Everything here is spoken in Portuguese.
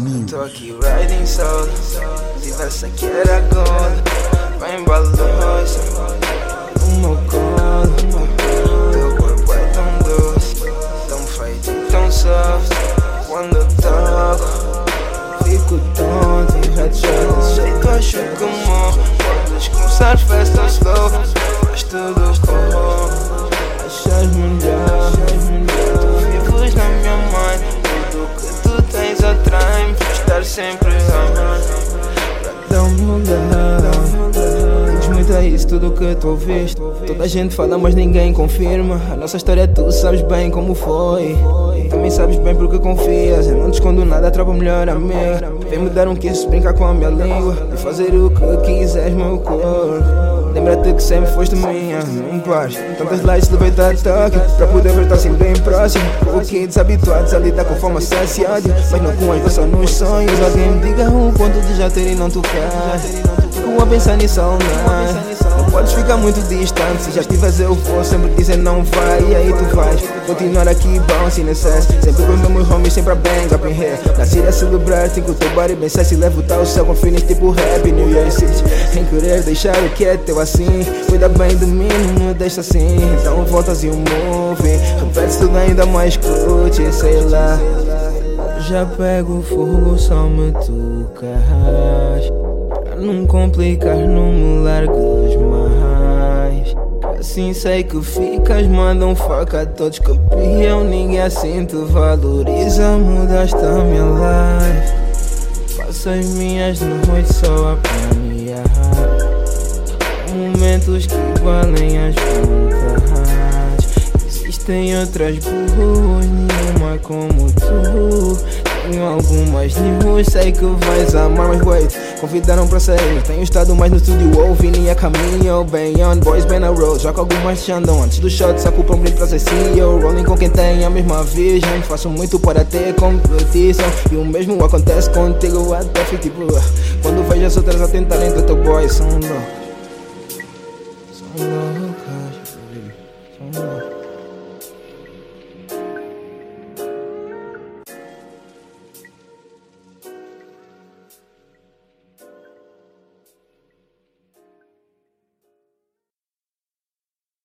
mim. Tô aqui riding solo, tivesse aqui era gold. Bem balosa, no meu colo. Teu corpo é tão doce, tão feito e tão soft. Quando eu toco, fico tonto e headshot. Desse jeito acho que morro. Podes começar festa slow, mas tudo corro. Achas melhor, tu vives na minha mind. Tudo que tu tens atrai-me, estar sempre pra dar o meu lado. Diz muito a isso tudo que tu ouviste. Toda a gente fala mas ninguém confirma. A nossa história tu sabes bem como foi. E também sabes bem porque confias. Eu não te escondo nada, tropa melhor amiga. Vem me dar um kiss, brincar com a minha língua e fazer o que quiseres, meu corpo. Lembra-te que sempre foste minha, não pares. Tantas lights levei da toque pra poder ver assim bem próximo. Ok, desabituados a lidar com fama, saciado, mas não com as só nos sonhos. Alguém me diga um ponto de já ter e não tocar. Fico a pensar nisso all night. Não podes ficar muito distante. Se já estiveres eu vou sempre dizer não vai. E aí tu vais continuar aqui bounce necess. Sempre com os meus homies, sempre a bang up in here. Nasci a celebrar, tenho o teu body bem sexy. Levo tal céu com feelings tipo Happy New Year City. Em querer deixar o que é teu assim. Cuida bem de mim, não me deixa assim. Então voltas e um movie. Repete tudo ainda mais curte, sei lá. Já pego fogo, só me tocas. Pra não complicar, não me largas mais. Assim sei que ficas, manda um fuck a todos que copiam. Ninguém assim te valoriza, mudaste a minha life. Passo as minhas noites só a planear momentos que valem as vontades. Existem outras burros, nenhuma como tu. Tenho algumas news, sei que vais amar, mas wait, convidaram pra sair. Tenho estado mais no estúdio, ouvindo a caminho. Bem on, boys bem na road, já com algumas chandam. Antes do shot, saco pra um brinde pra ser CEO. Rolling com quem tem a mesma vision. Faço muito para ter competição. E o mesmo acontece contigo, até fico tipo quando vejo as outras a tentarem do teu boy, são low.